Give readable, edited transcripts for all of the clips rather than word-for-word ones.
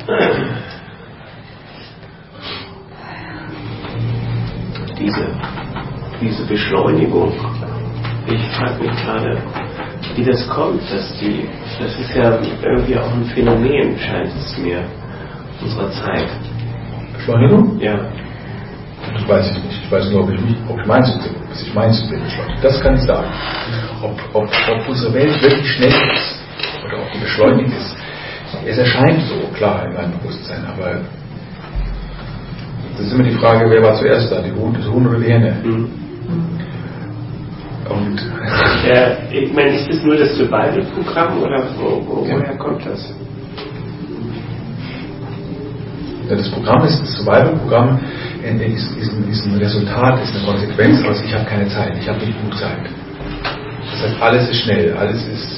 Diese Beschleunigung, ich frage mich gerade, wie das kommt, das ist ja irgendwie auch ein Phänomen, scheint es mir, unserer Zeit. Beschleunigung? Ja. Das weiß ich nicht. Ich weiß nur, ob ich meins bin beschleunigt. Das kann ich sagen. Ob unsere Welt wirklich schnell ist oder ob die beschleunigt ist. Es erscheint so, klar, in meinem Bewusstsein, aber das ist immer die Frage, wer war zuerst da, das Huhn oder die Henne? Mhm. Und ich meine, ist das nur das Survival-Programm oder woher kommt das? Ja, das Survival-Programm ist ein Resultat, ist eine Konsequenz aus, ich habe keine Zeit, ich habe nicht genug Zeit. Das heißt, alles ist schnell, alles ist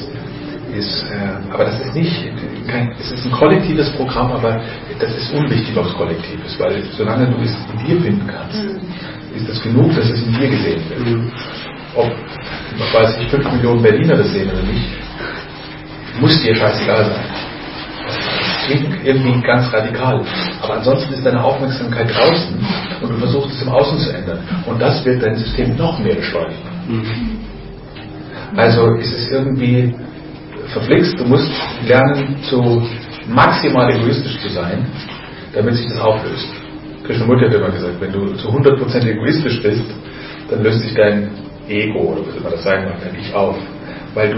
aber das ist nicht, es ist ein kollektives Programm, aber das ist unwichtig, ob es kollektiv ist, weil solange du es in dir finden kannst, ist das genug, dass es in dir gesehen wird. Ob, weiß ich, 5 Millionen Berliner das sehen oder nicht, muss dir scheißegal sein. Das klingt irgendwie ganz radikal, aber ansonsten ist deine Aufmerksamkeit draußen und du versuchst es im Außen zu ändern und das wird dein System noch mehr beschleunigen. Also ist es irgendwie verflixt, du musst lernen, maximal egoistisch zu sein, damit sich das auflöst. Krishnamurti hat immer gesagt, wenn du zu 100% egoistisch bist, dann löst sich dein Ego, oder was immer das sein mag, dein Ich auf. Weil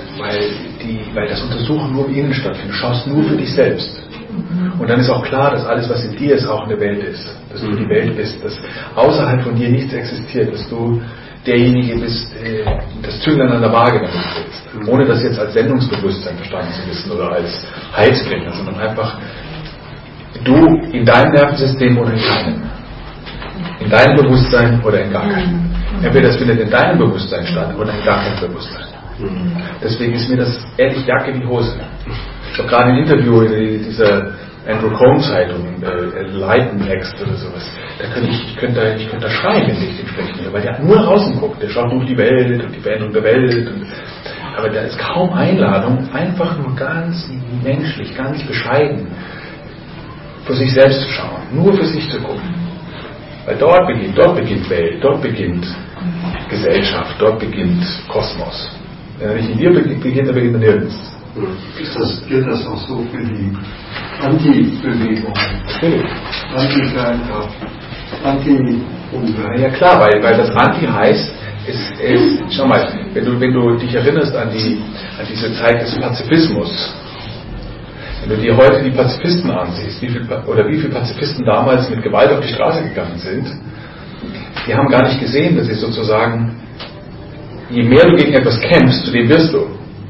das Untersuchen nur im Innen stattfindet. Du schaust nur für dich selbst. Und dann ist auch klar, dass alles, was in dir ist, auch eine Welt ist. Dass du die Welt bist, dass außerhalb von dir nichts existiert, dass du derjenige bist, das Zünglein an der Waage damit sitzt. Ohne das jetzt als Sendungsbewusstsein verstanden zu wissen oder als Heilsbringer, sondern einfach du in deinem Nervensystem oder in keinem. In deinem Bewusstsein oder in gar keinem. Entweder das findet in deinem Bewusstsein statt oder in gar keinem Bewusstsein. Deswegen ist mir das ehrlich Jacke wie Hose. Ich habe gerade ein Interview in dieser Andrew Cohen Zeitung, Leiten Next oder sowas. Ich könnte da schreien, wenn ich den sprechen will, weil der nur nach außen guckt. Der schaut durch die Welt und die Veränderung der Welt. Aber da ist kaum Einladung, einfach nur ganz menschlich, ganz bescheiden für sich selbst zu schauen. Nur für sich zu gucken. Weil dort beginnt Welt, dort beginnt Gesellschaft, dort beginnt Kosmos. Wenn er nicht in dir beginnt, dann beginnt er nirgends. Gilt das auch so für die Anti-Bewegung? Anti-Kernkraft, Anti-Umwelt? Ja klar, weil das Anti heißt, schau mal, wenn du dich erinnerst an diese Zeit des Pazifismus, wenn du dir heute die Pazifisten ansiehst, wie viele Pazifisten damals mit Gewalt auf die Straße gegangen sind, die haben gar nicht gesehen, dass sie sozusagen, je mehr du gegen etwas kämpfst, zu dem wirst du.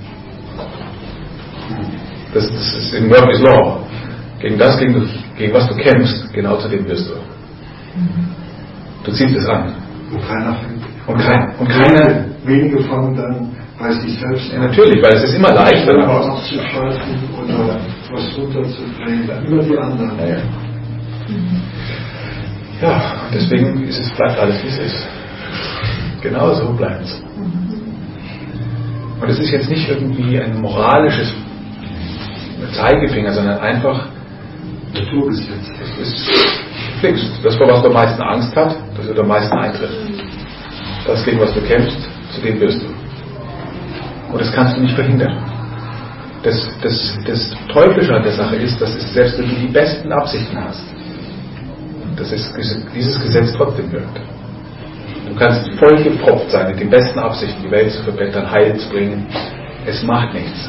Das ist in Murphy's Law. Gegen was du kämpfst, genau zu dem wirst du. Du ziehst es an. Und keiner. Wenige fangen dann bei sich selbst an. Ja, natürlich, weil es ist immer leichter. Was abzuschalten oder was runterzubringen. Immer die anderen. Ja, deswegen bleibt alles wie es ist. Genau so bleibt es. Und es ist jetzt nicht irgendwie ein moralisches Zeigefinger, sondern einfach Naturgesetz. Es ist fix. Das, vor was du am meisten Angst hast, das wird am meisten eintreffen. Das, gegen was du kämpfst, zu dem wirst du. Und das kannst du nicht verhindern. Das Teuflische an der Sache ist, dass es, selbst wenn du die besten Absichten hast, dass dieses Gesetz trotzdem wirkt. Du kannst voll gepropft sein mit den besten Absichten, die Welt zu verbessern, Heil zu bringen. Es macht nichts.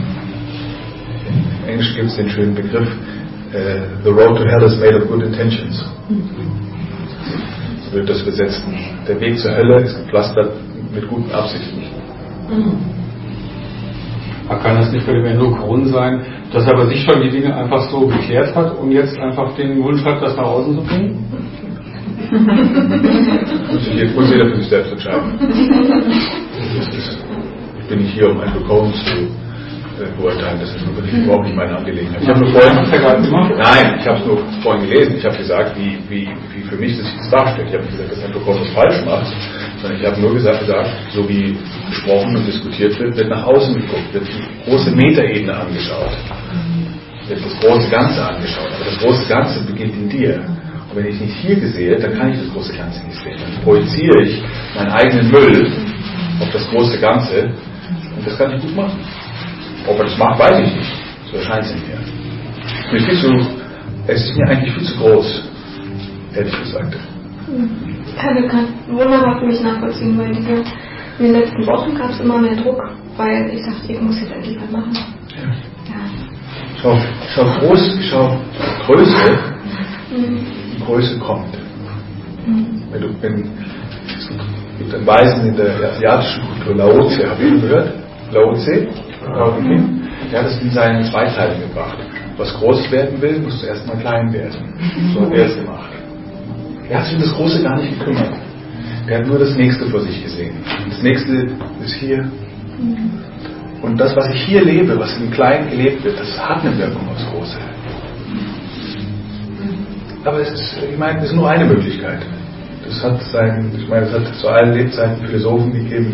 Im Englischen gibt es den schönen Begriff, the road to hell is made of good intentions. So wird das übersetzt. Der Weg zur Hölle ist gepflastert mit guten Absichten. Man kann das nicht für den Andrew Cohen sein, dass er bei sich schon die Dinge einfach so geklärt hat und jetzt einfach den Wunsch hat, das nach außen zu bringen? Muss jeder für sich selbst entscheiden. Ich bin nicht hier, um Andrew Cohen zu beurteilen. Das ist wirklich überhaupt nicht meine Angelegenheit. Ich habe nur vorhin gelesen. Ich habe gesagt, wie für mich das sich das darstellt. Ich habe nicht gesagt, dass Andrew Cohen das falsch macht, sondern ich habe nur gesagt, so wie gesprochen und diskutiert wird nach außen geguckt, wird die große Metaebene angeschaut. wird das große Ganze angeschaut. Aber das große Ganze beginnt in dir. Und wenn ich nicht hier sehe, dann kann ich das große Ganze nicht sehen. Dann projiziere ich meinen eigenen Müll auf das große Ganze und das kann ich gut machen. Ob er das macht, weiß ich nicht. So erscheint es mir. Es ist mir eigentlich viel zu groß, ehrlich gesagt. Kann wunderbar für mich nachvollziehen, weil in den letzten Wochen gab es immer mehr Druck, weil ich dachte, ich muss jetzt endlich was machen. Ja. Schau Größe, die Größe kommt. Es gibt einen Weisen in der asiatischen Kultur, Lao Tse, habt ihr gehört? Lao Tse? Der hat es in seinen Zweiteilen gebracht. Was groß werden will, muss zuerst mal klein werden. So hat er es gemacht. Er hat sich um das Große gar nicht gekümmert. Er hat nur das Nächste vor sich gesehen. Das Nächste ist hier. Und das, was ich hier lebe, was im Kleinen gelebt wird, das hat eine Wirkung aufs Große. Aber es ist nur eine Möglichkeit. Es hat zu allen Lebzeiten Philosophen gegeben,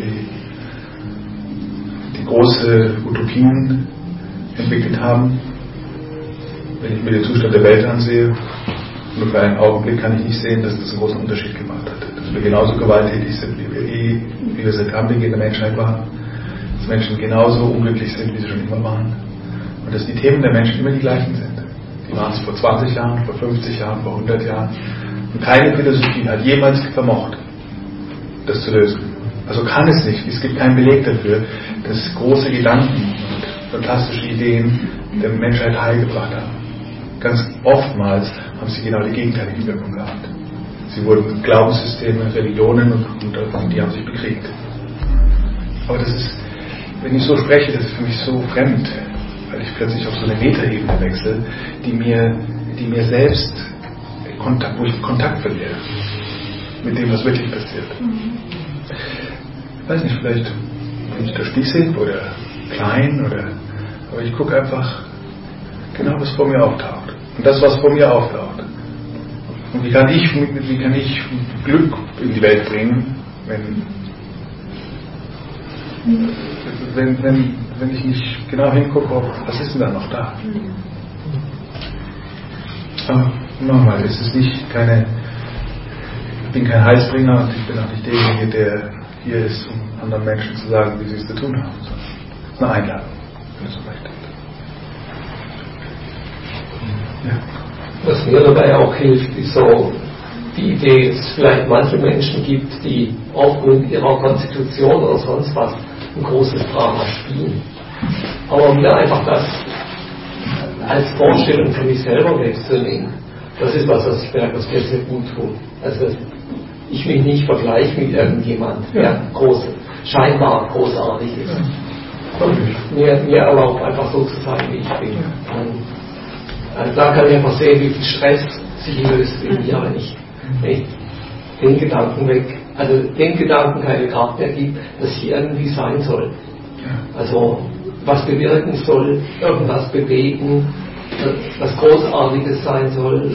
die große Utopien entwickelt haben. Wenn ich mir den Zustand der Welt ansehe, nur für einen Augenblick kann ich nicht sehen, dass das einen großen Unterschied gemacht hat. Dass wir genauso gewalttätig sind, wie wir seit Anbeginn der Menschheit waren. Dass Menschen genauso unglücklich sind, wie sie schon immer waren. Und dass die Themen der Menschen immer die gleichen sind. Die waren es vor 20 Jahren, vor 50 Jahren, vor 100 Jahren. Und keine Philosophie hat jemals vermocht, das zu lösen. Also kann es nicht. Es gibt keinen Beleg dafür, dass große Gedanken und fantastische Ideen der Menschheit Heil gebracht haben. Ganz oftmals haben sie genau die gegenteilige Wirkung gehabt. Sie wurden Glaubenssysteme, Religionen und die haben sich bekriegt. Aber das ist, wenn ich so spreche, das ist für mich so fremd, weil ich plötzlich auf so eine Metaebene wechsle, die mir selbst wo ich Kontakt verliere mit dem, was wirklich passiert. Ich weiß nicht, vielleicht bin ich da spießig oder klein aber ich gucke einfach genau, was vor mir auftaucht. Und das, was vor mir auftaucht. Und wie kann ich Glück in die Welt bringen, wenn ich nicht genau hingucke, was ist denn da noch da? Aber nochmal, es ist ich bin kein Heilsbringer und ich bin auch nicht derjenige, der hier ist, um anderen Menschen zu sagen, wie sie es zu tun haben. Es ist eine Einladung, wenn es so möchte. Ja. Was mir dabei auch hilft, ist so die Idee, dass es vielleicht manche Menschen gibt, die aufgrund ihrer Konstitution oder sonst was ein großes Drama spielen. Aber mir einfach das als Vorstellung für mich selber wegzunehmen, das ist was ich merke, was mir sehr gut tut. Also ich mich nicht vergleiche mit irgendjemand, der scheinbar großartig ist. Und mir erlaubt einfach so zu sein, wie ich bin. Also da kann ich einfach sehen, wie viel Stress sich löst in mir, wenn ich den Gedanken keine Kraft mehr gibt, dass ich irgendwie sein soll. Also was bewirken soll, irgendwas bewegen, was Großartiges sein soll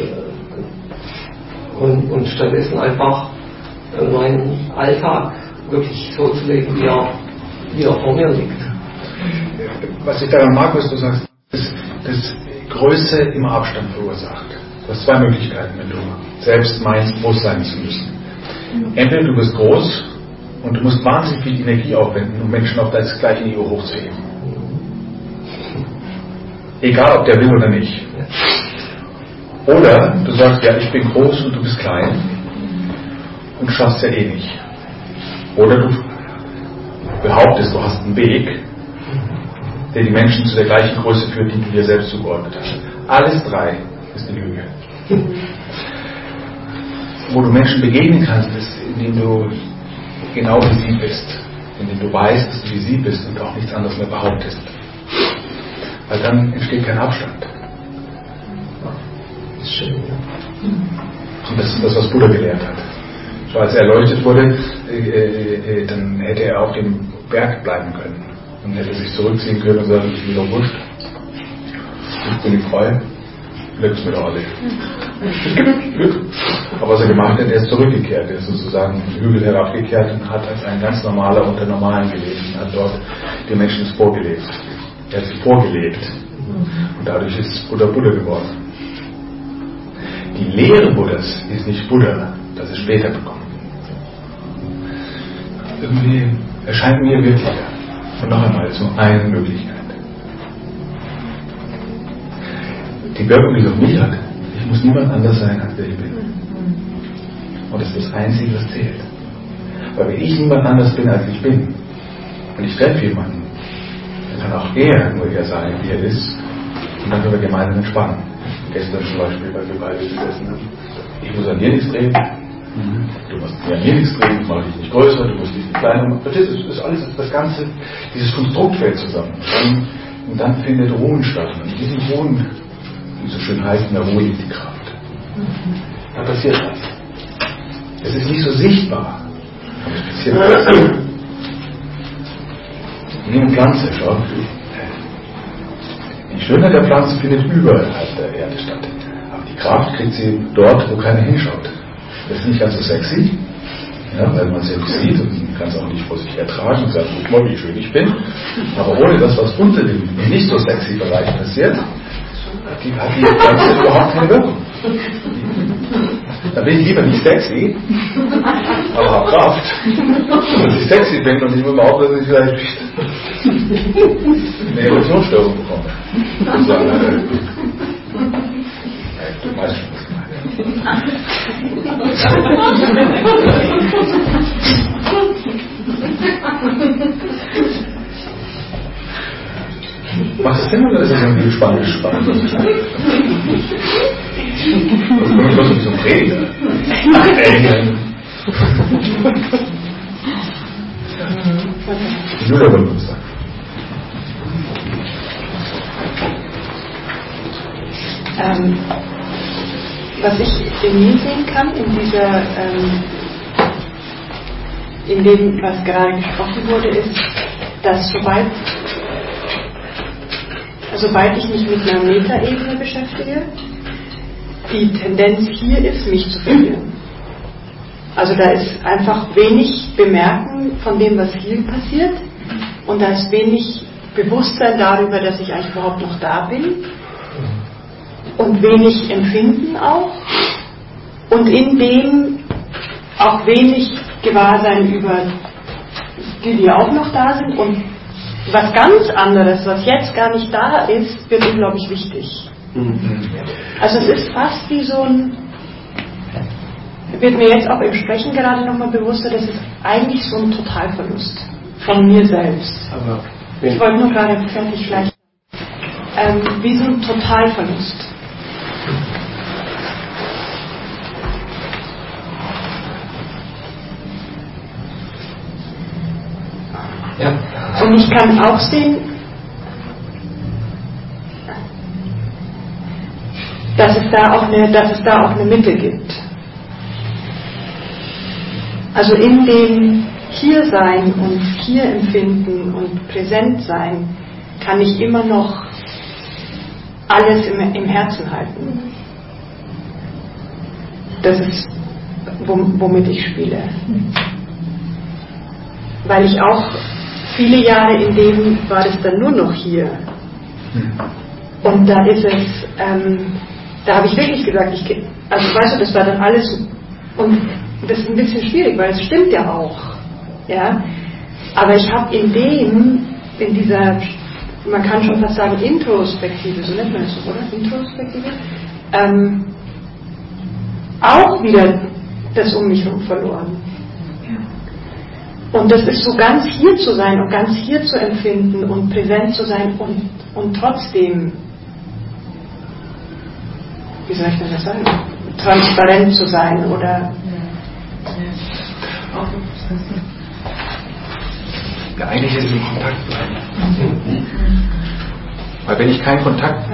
und stattdessen einfach meinen Alltag wirklich so zu leben, wie er vor mir liegt. Was ich daran mag, was du sagst, ist, dass Größe immer Abstand verursacht. Du hast zwei Möglichkeiten, wenn du selbst meinst, groß sein zu müssen. Entweder du bist groß und du musst wahnsinnig viel Energie aufwenden, um Menschen auf das gleiche Niveau hochzuheben. Egal, ob der will oder nicht. Oder du sagst, ja, ich bin groß und du bist klein und schaffst ja eh nicht. Oder du behauptest, du hast einen Weg, der die Menschen zu der gleichen Größe führt, die du dir selbst zugeordnet hast. Alles drei ist eine Lüge. Wo du Menschen begegnen kannst, ist, indem du genau wie sie bist. Indem du weißt, dass du wie sie bist und auch nichts anderes mehr behauptest. Weil dann entsteht kein Abstand. Das ist schön, ja. Und das ist das, was Buddha gelehrt hat. So, als er erleuchtet wurde, dann hätte er auf dem Berg bleiben können. Und hätte sich zurückziehen können und sagen, ich bin doch wurscht. Ich bin frei. Leck's mir doch alle. Aber was er gemacht hat, er ist zurückgekehrt. Er ist sozusagen den Hügel herabgekehrt und hat als ein ganz normaler unter Normalen gelebt und hat dort den Menschen vorgelebt. Er hat sich vorgelebt Und dadurch ist Buddha Buddha geworden. Die Lehre Buddhas ist nicht Buddha, das ist später bekommen. Irgendwie erscheint mir wirklicher. Und noch einmal, es ist nur eine Möglichkeit. Die Wirkung, die es auf mich hat, ich muss niemand anders sein, als der ich bin. Und das ist das Einzige, was zählt. Weil wenn ich niemand anders bin, als ich bin, und ich treffe jemanden, dann kann auch er nur er sein, wie er ist, und dann können wir gemeinsam entspannen. Gestern zum Beispiel, weil wir beide gesessen haben. Ich muss an dir nichts drehen, du musst an mir nichts drehen, ich mache dich nicht größer, du musst dich nicht kleiner machen. Das ist alles, das Ganze, dieses Konstrukt fällt zusammen. Und dann findet Ruhen statt. Und in diesem Ruhen, wie es so schön heißt, in der Ruhe liegt die Kraft. Da passiert was. Es ist nicht so sichtbar, aber es passiert was. Wie eine Pflanze, schau. Die Schönheit der Pflanze findet überall der Erde statt. Aber die Kraft kriegt sie dort, wo keiner hinschaut. Das ist nicht ganz so sexy, ja, weil man es ja nicht sieht und man kann es auch nicht vor sich ertragen und sagt, guck mal, wie schön ich bin. Aber ohne das, was unter dem nicht so sexy Bereich passiert, hat die Pflanze überhaupt keine Wirkung. Da bin ich lieber nicht sexy, aber habe Kraft. Und ich sexy bin und ich muss mal aufpassen, dass ich vielleicht eine Emotionsstörung bekomme. Und so eine, du weißt schon, was ich meine. Macht das Sinn oder ist das irgendwie spannend? Ich muss mich so reden. Julia wollte uns sagen. Was ich in mir sehen kann, in dem, was gerade gesprochen wurde, ist, dass sobald ich mich mit einer Metaebene beschäftige, die Tendenz hier ist, mich zu verlieren. Also da ist einfach wenig Bemerken von dem, was hier passiert, und da ist wenig Bewusstsein darüber, dass ich eigentlich überhaupt noch da bin, und wenig Empfinden auch, und in dem auch wenig Gewahrsein über die auch noch da sind, und was ganz anderes, was jetzt gar nicht da ist, wird unglaublich wichtig. Also es ist fast wie so ein, wird mir jetzt auch im Sprechen gerade nochmal bewusster, das ist eigentlich so ein Totalverlust von mir selbst. Aber ich wollte nur gerade fertig vielleicht, wie so ein Totalverlust. Ja. Und ich kann auch sehen, dass es da auch eine Mitte gibt. Also in dem Hier-Sein und Hier-Empfinden und Präsent-Sein kann ich immer noch alles im Herzen halten. Das ist, womit ich spiele. Weil ich auch viele Jahre in dem war es dann nur noch hier. Und da ist es, da habe ich wirklich gesagt, also weißt du, das war dann alles, und das ist ein bisschen schwierig, weil es stimmt ja auch. Ja? Aber ich habe in dieser, man kann schon fast sagen, Introspektive, so nennt man es, oder? Introspektive, auch wieder das um mich herum verloren. Und das ist so ganz hier zu sein und ganz hier zu empfinden und präsent zu sein und trotzdem, wie soll ich denn das sagen, transparent zu sein oder... Ja, eigentlich ist es in Kontakt bleiben. Weil wenn ich keinen Kontakt...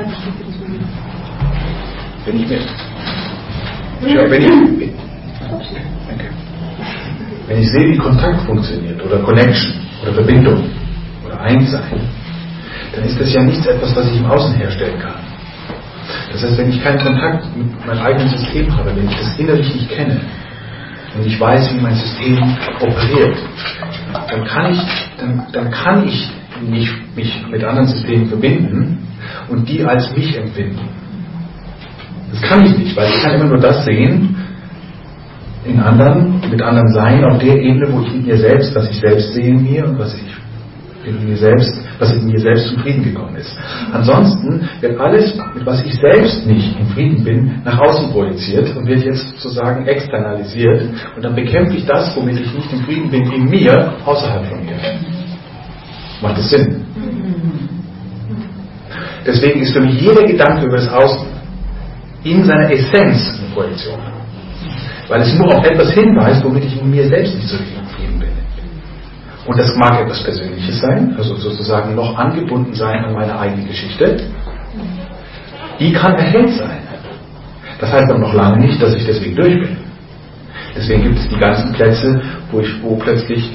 Wenn ich sehe, wie Kontakt funktioniert oder Connection oder Verbindung oder Einssein, dann ist das ja nichts etwas, was ich im Außen herstellen kann. Das heißt, wenn ich keinen Kontakt mit meinem eigenen System habe, wenn ich das innerlich nicht kenne und ich weiß, wie mein System operiert, dann kann ich mich mit anderen Systemen verbinden und die als mich empfinden. Das kann ich nicht, weil ich kann immer nur das sehen in anderen, mit anderen sein, auf der Ebene, wo ich in mir selbst, was ich selbst sehe in mir und was in mir selbst zum Frieden gekommen ist. Ansonsten wird alles, mit was ich selbst nicht in Frieden bin, nach außen projiziert und wird jetzt sozusagen externalisiert und dann bekämpfe ich das, womit ich nicht in Frieden bin, in mir, außerhalb von mir. Macht das Sinn? Deswegen ist für mich jeder Gedanke über das Außen in seiner Essenz eine Projektion. Weil es nur auf etwas hinweist, womit ich in mir selbst nicht so richtig in Frieden bin. Und das mag etwas Persönliches sein, also sozusagen noch angebunden sein an meine eigene Geschichte. Die kann erhellt sein. Das heißt aber noch lange nicht, dass ich deswegen durch bin. Deswegen gibt es die ganzen Plätze, wo plötzlich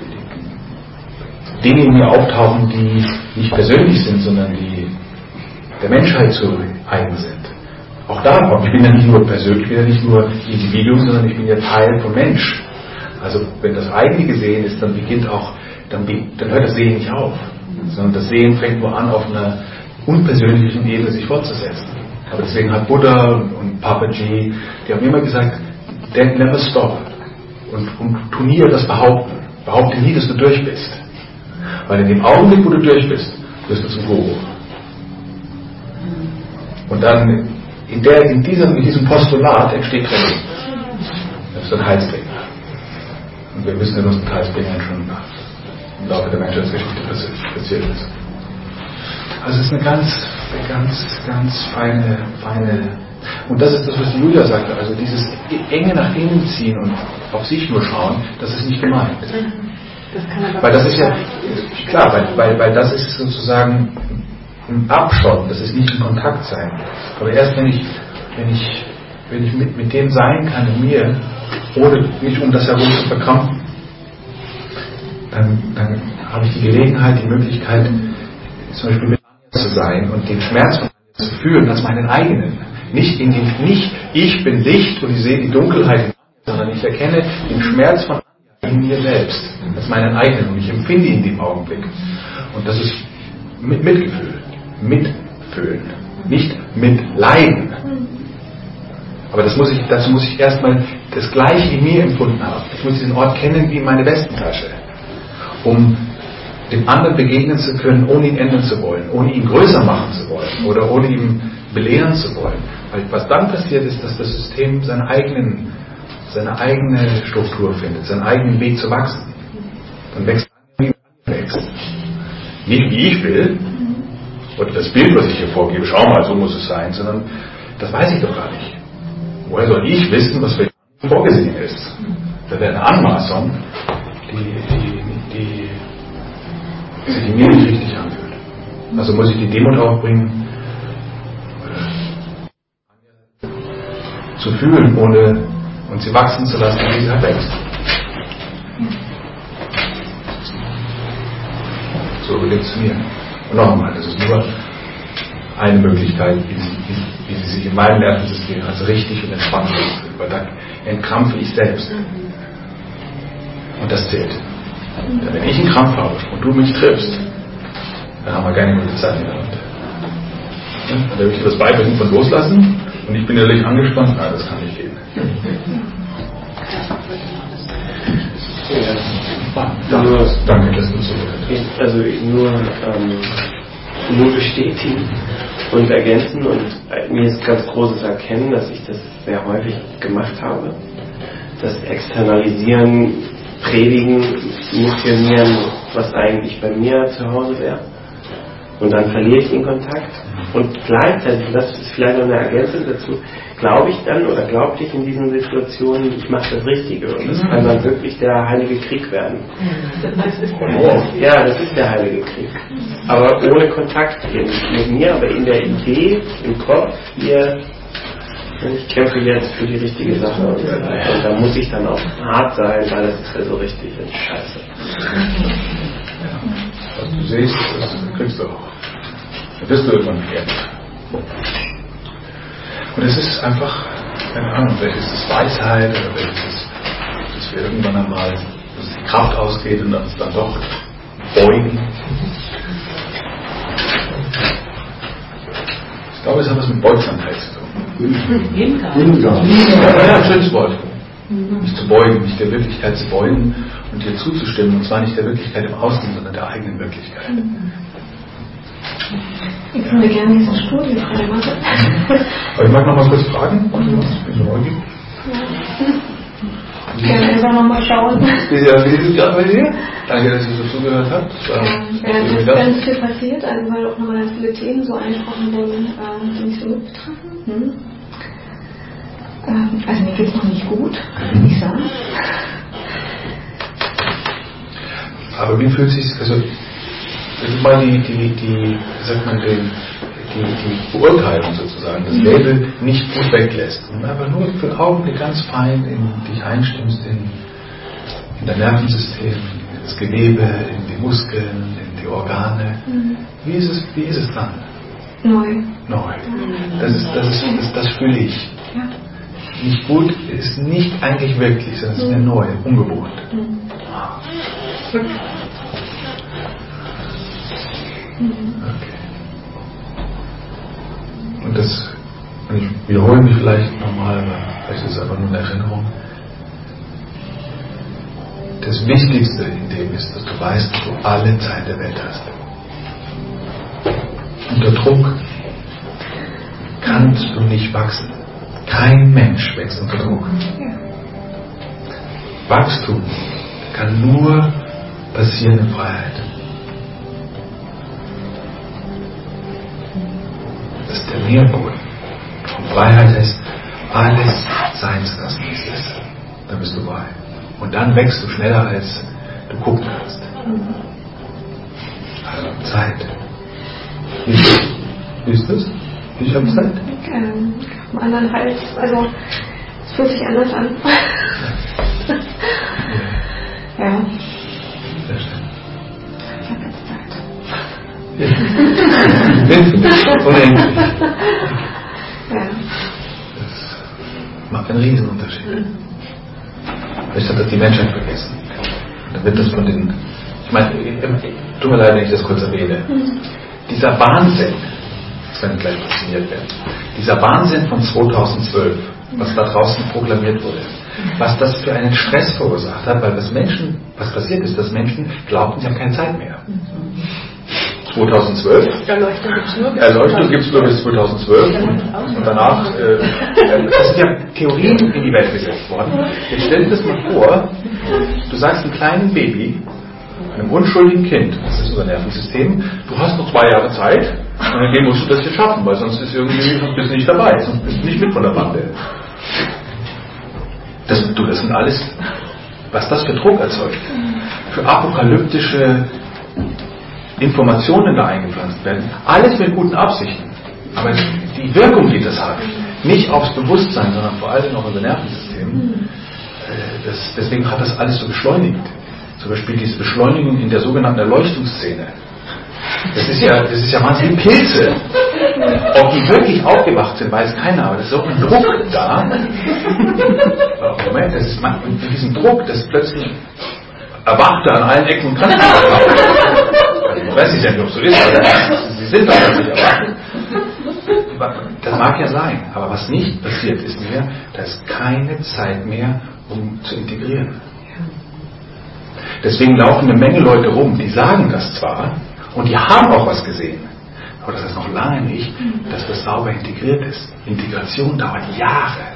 Dinge in mir auftauchen, die nicht persönlich sind, sondern die der Menschheit zu eigen sind. Auch da, ich bin ja nicht nur persönlich, ich bin ja nicht nur Individuum, sondern ich bin ja Teil vom Mensch. Also wenn das eigene gesehen ist, dann hört das Sehen nicht auf, sondern das Sehen fängt nur an, auf einer unpersönlichen Ebene sich fortzusetzen. Aber deswegen hat Buddha und Papaji, die haben immer gesagt, never stop und tu nie das Behaupten. Behaupte nie, dass du durch bist. Weil in dem Augenblick, wo du durch bist, wirst du zum Guru. Und dann in diesem Postulat entsteht Training. Das ist ein Heilsbringer. Und wir wissen ja, was mit Heilsbringern schon im Laufe der Menschheitsgeschichte passiert ist. Also es ist eine ganz feine. Und das ist das, was die Julia sagte. Also dieses enge nach innen ziehen und auf sich nur schauen, das ist nicht gemeint. Weil das ist ja klar, weil das ist sozusagen ein Abschotten, das ist nicht ein Kontakt sein. Aber erst wenn ich mit dem sein kann in mir, ohne mich um das herum zu verkrampfen, dann habe ich die Gelegenheit, die Möglichkeit, zum Beispiel mit zu sein und den Schmerz von zu fühlen als meinen eigenen. Nicht ich bin Licht und ich sehe die Dunkelheit, sondern ich erkenne den Schmerz von in mir selbst als meinen eigenen und ich empfinde ihn in dem Augenblick. Und das ist mit Mitgefühl. Mitfühlen, nicht mitleiden. Aber dazu muss ich erstmal das Gleiche in mir empfunden haben. Ich muss diesen Ort kennen wie meine Westentasche, um dem anderen begegnen zu können, ohne ihn ändern zu wollen, ohne ihn größer machen zu wollen oder ohne ihn belehren zu wollen. Weil was dann passiert ist, dass das System seine eigene Struktur findet, seinen eigenen Weg zu wachsen. Dann wächst wie wächst. Nicht wie ich will, oder das Bild, was ich hier vorgebe, schau mal, so muss es sein, sondern das weiß ich doch gar nicht. Woher soll ich wissen, was für vorgesehen ist? Das wäre eine Anmaßung, die sich mir nicht richtig anfühlt. Also muss ich die Demut aufbringen, zu fühlen, und sie wachsen zu lassen, wie sie halt wächst. So gelingt es mir. Und nochmal, das ist nur eine Möglichkeit, wie sie sich in meinem Nervensystem als richtig und entspannt fühlen, weil da entkrampfe ich selbst. Und das zählt. Denn wenn ich einen Krampf habe und du mich triffst, dann haben wir keine gute Zeit miteinander. Dann will ich dir das beibringen von loslassen und ich bin ehrlich angespannt, nein, das kann nicht gehen. Danke, dass du so bist. Also nur bestätigen und ergänzen und mir ist ganz großes Erkennen, dass ich das sehr häufig gemacht habe. Das Externalisieren, Predigen, missionieren, was eigentlich bei mir zu Hause wäre. Und dann verliere ich den Kontakt. Und gleichzeitig, das ist vielleicht noch eine Ergänzung dazu, glaube ich dann oder glaubte ich in diesen Situationen, ich mache das Richtige. Und das kann dann wirklich der Heilige Krieg werden. Ja, das ist der Heilige Krieg. Aber ohne Kontakt mit mir, aber in der Idee, im Kopf, hier, ich kämpfe jetzt für die richtige Sache und so weiter. Und da muss ich dann auch hart sein, weil das ist ja so richtig und scheiße. Was du siehst, das kriegst du auch. Da wirst du irgendwann geehrt. Und es ist einfach, keine Ahnung, vielleicht ist es Weisheit oder vielleicht ist es, dass wir irgendwann einmal, dass die Kraft ausgeht und uns dann doch beugen. glaube, es hat was mit Beugsamkeit zu tun. Hingabe. Ja, ein schönes Wort. Mich zu beugen, mich der Wirklichkeit zu beugen und dir zuzustimmen. Und zwar nicht der Wirklichkeit im Außen, sondern der eigenen Wirklichkeit. Ich würde gerne diese Studie machen. Aber ich mag noch mal kurz fragen. Ich bin so neugierig. Gerne einfach nochmal schauen. Wie ist es gerade bei dir? Danke, dass ihr so zugehört habt. Ja, es ist ganz viel passiert, also weil auch nochmal ganz viele Themen so angesprochen wurden, die mich so mitbetreffen. Also mir geht es noch nicht gut, kann ich sagen. Aber wie fühlt sich, also wenn du mal die Beurteilung sozusagen, das Label nicht gut weglässt und einfach nur für den Augenblick ganz fein in dich einstimmst, in dein Nervensystem, in das Gewebe, in die Muskeln, in die Organe. Wie ist es dann? Neu. Das fühle ich. Ja. Nicht gut ist nicht eigentlich wirklich, sondern es ist mir neu, ungewohnt. Okay. Und ich wiederhole mich vielleicht nochmal, aber vielleicht ist es einfach nur eine Erinnerung. Das Wichtigste in dem ist, dass du weißt, dass du alle Zeit der Welt hast. Unter Druck kannst du nicht wachsen. Kein Mensch wächst unter Druck. Wachstum kann nur passieren in Freiheit. Das ist der Nährboden. Und Freiheit heißt, alles sein zu lassen, wie es ist. Dann bist du frei. Und dann wächst du schneller, als du gucken kannst. Also Zeit. Wie ist das? Ich habe Zeit? Am anderen Hals, also es fühlt sich anders an. Ja. Sehr schön. Ich habe jetzt Zeit. Unendlich. Ja. Das macht einen Riesenunterschied. Vielleicht hat das die Menschheit vergessen. Dann wird das von den... Ich meine, tut mir leid, wenn ich das kurz erwähne. Dieser Wahnsinn, das kann gleich fasziniert werden, dieser Wahnsinn von 2012, was da draußen proklamiert wurde, was das für einen Stress verursacht hat, weil was passiert ist, dass Menschen glaubten, sie haben keine Zeit mehr. 2012. Erleuchtung gibt es nur bis 2012 und danach es sind ja Theorien in die Welt gesetzt worden. Jetzt stell dir das mal vor, du sagst einem kleinen Baby, einem unschuldigen Kind, das ist unser Nervensystem, du hast noch 2 Jahre Zeit und in dem musst du das jetzt schaffen, weil sonst bist du nicht dabei, sonst bist du nicht mit von der Bande. Das sind alles, was das für Druck erzeugt, für apokalyptische Informationen da eingepflanzt werden, alles mit guten Absichten, aber die Wirkung, die das hat, nicht aufs Bewusstsein, sondern vor allem auf unser Nervensystem, deswegen hat das alles so beschleunigt. Zum Beispiel diese Beschleunigung in der sogenannten Erleuchtungsszene. Das ist ja wahnsinnig Pilze. Ob die wirklich aufgewacht sind, weiß keiner, aber das ist auch ein Druck da. Moment, das ist mit diesem Druck, das plötzlich Erwachte an allen Ecken und Kanten. Ich weiß nicht, ob es so ist, aber sie sind doch plötzlich erwacht. Das mag ja sein, aber was nicht passiert ist mehr, da ist keine Zeit mehr, um zu integrieren. Deswegen laufen eine Menge Leute rum, die sagen das zwar und die haben auch was gesehen, aber das ist noch lange nicht, dass das sauber integriert ist. Integration dauert Jahre.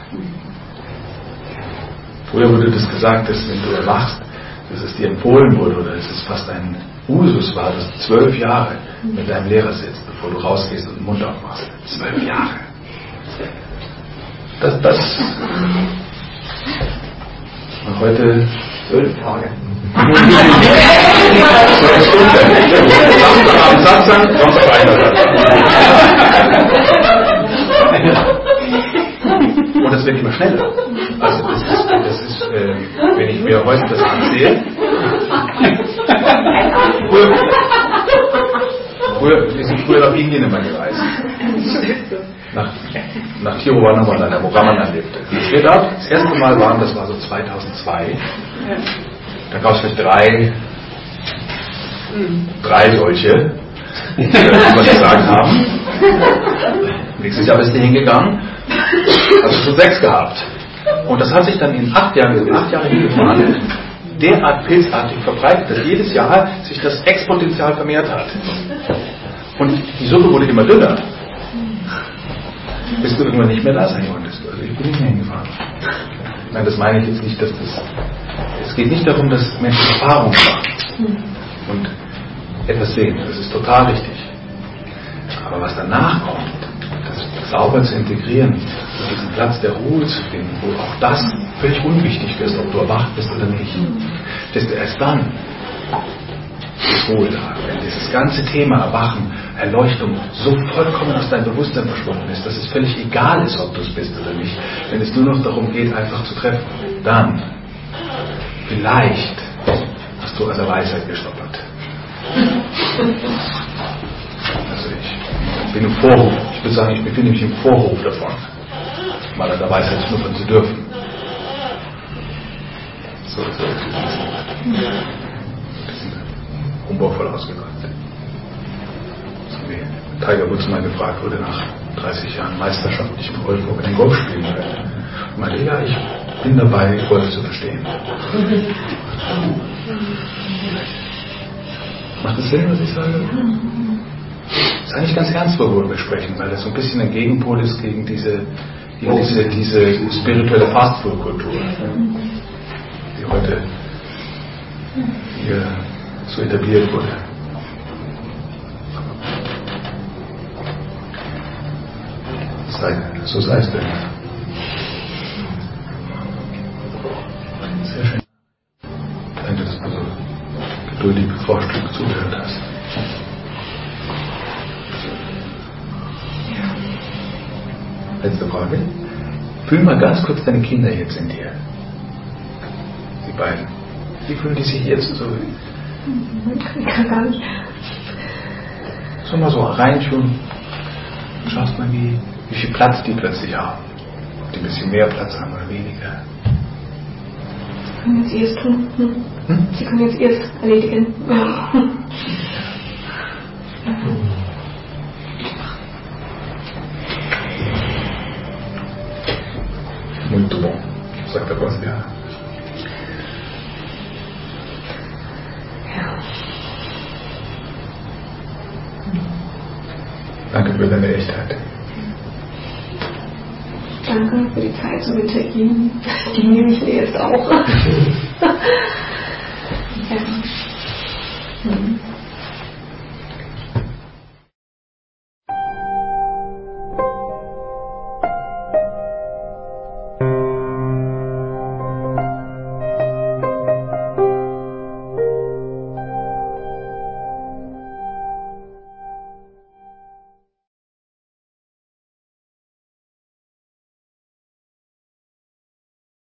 Früher wurde das gesagt, dass wenn du erwachst, dass es dir empfohlen wurde oder dass es fast ein Usus war, dass du 12 Jahre mit deinem Lehrer sitzt, bevor du rausgehst und den Mund aufmachst. 12 Jahre. Und heute 12 Tage. Samstagabend Satzang, Sonntag Einsatz. Und das wird immer schneller. Also das ist wenn ich mir heute das ansehe. Wir sind früher nach Indien immer gereist. Nach Tiruvannamalai, wo Ramadan lebte. Das erste Mal das war so 2002. Da gab es vielleicht drei solche, die was gesagt haben. Nächstes Jahr bist du hingegangen, hast du schon 6 gehabt. Und das hat sich dann in 8 Jahre hingefahren, derart pilzartig verbreitet, dass jedes Jahr sich das Exponential vermehrt hat. Und die Suppe wurde immer dünner. Bis du irgendwann nicht mehr da sein konntest. Also ich bin nicht mehr hingefahren. Nein, das meine ich jetzt nicht, dass das... Es geht nicht darum, dass Menschen Erfahrungen machen und etwas sehen. Das ist total richtig. Aber was danach kommt, das sauber zu integrieren und diesen Platz der Ruhe zu finden, wo auch das völlig unwichtig ist, ob du erwacht bist oder nicht. Dass du erst dann ist Ruhe da. Wenn dieses ganze Thema Erwachen, Erleuchtung so vollkommen aus deinem Bewusstsein verschwunden ist, dass es völlig egal ist, ob du es bist oder nicht. Wenn es nur noch darum geht, einfach zu treffen, dann vielleicht hast du aus der Weisheit gestoppert. Also ich bin im Vorhof. Ich würde sagen, ich befinde mich im Vorhof davon, mal an der Weisheit schnuppern zu dürfen. So ist es. Umbau voll ausgedrückt. So wie Tiger Woods mal gefragt wurde nach 30 Jahren meisterschaftlichem Golf, ob er den Golf spielen will. Ich meinte, ja, ich bin dabei, Golf zu verstehen. Macht das Sinn, was ich sage? Das ist eigentlich ganz ernst, worüber wir sprechen, weil das so ein bisschen ein Gegenpol ist gegen diese spirituelle Fastfood-Kultur, die heute hier so etabliert wurde. So sei es denn. Sehr schön. Danke, dass du so geduldig bevorstückt zugehört hast. Letzte Frage. Fühl mal ganz kurz deine Kinder jetzt in dir. Die beiden. Wie fühlen die sich jetzt so? Ich kann gar nicht. So mal so reinschauen. Schaust mal, wie viel Platz die plötzlich haben. Ob die ein bisschen mehr Platz haben oder weniger. Sie können jetzt ihrs tun. Sie können jetzt ihrs erledigen. Ja. Muito bom. Sagt der Boss, ja. Danke für deine Echtheit. Danke für die Zeit zum Interviewen. Die nehme ich mir jetzt auch. Ja.